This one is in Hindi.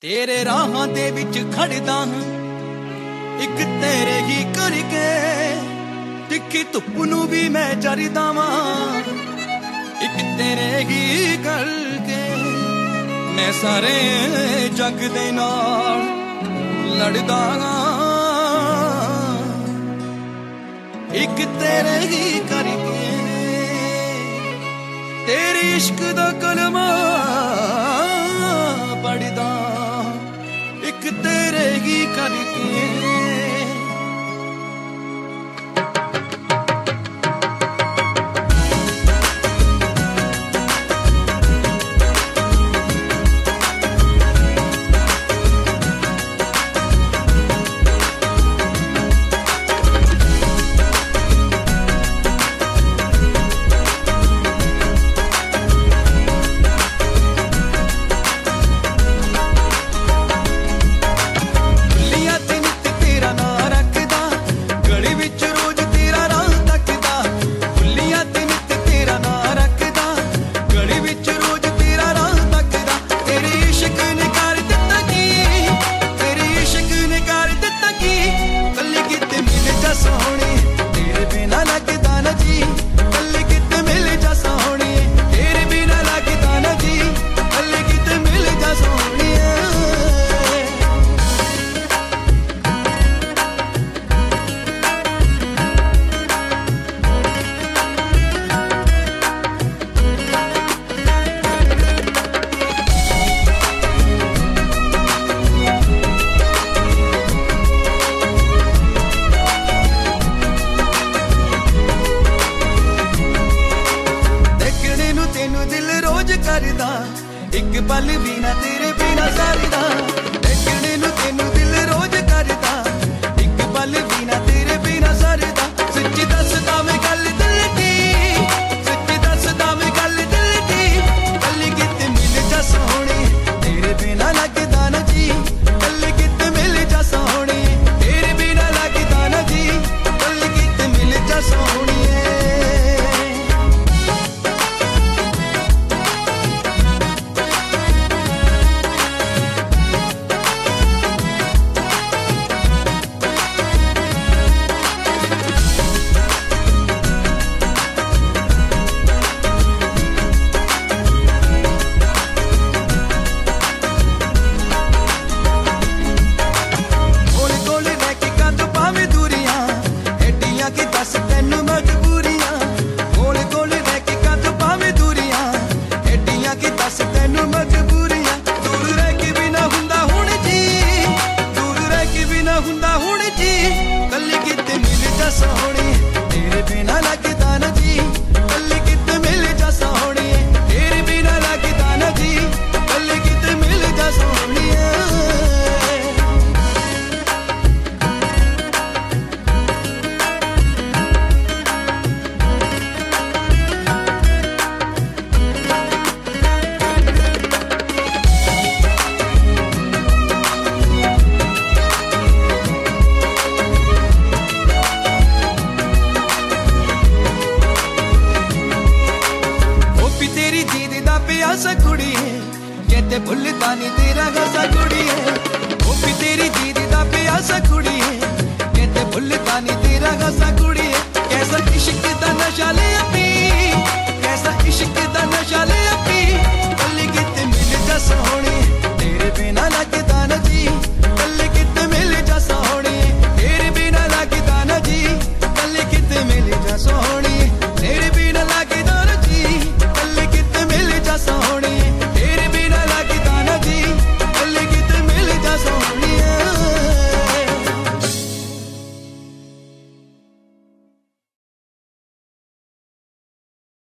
तेरे राहां दे विच खड़दा हां इक तेरे ही करके तिखी धुप नूं भी मैं जरदा वां इक तेरे ही करके मैं सारे जग दे नाल लड़दा इक तेरे ही करके तेरे इश्क दा कलमा पढ़दा इक तेरे ही करके इक पल बिना तेरे बिना सरदा देखने नूं तेनू दिल रोज करदा इक पल बिना तेरे बिना सरदा सच्ची दसदा मैं गल दिल दी सच्ची दसदा मैं गल दिल दी कल किते मिल जा सोहणे तेरे बिना लगदा ना जी कल किते मिल जा सोहणे तेरे बिना लगदा ना जी कल किते मिल जा सोहणे प्यासा कुड़ी है कहते भुलदा नहीं तेरा गसा कुड़ी है वो भी तेरी दीदी दा प्यासा कुड़ी है कहते भुलदा नहीं तेरा गसा कुड़ी है कैसा इश्क दा नशा ले पी कैसा इश्क दा नशा ले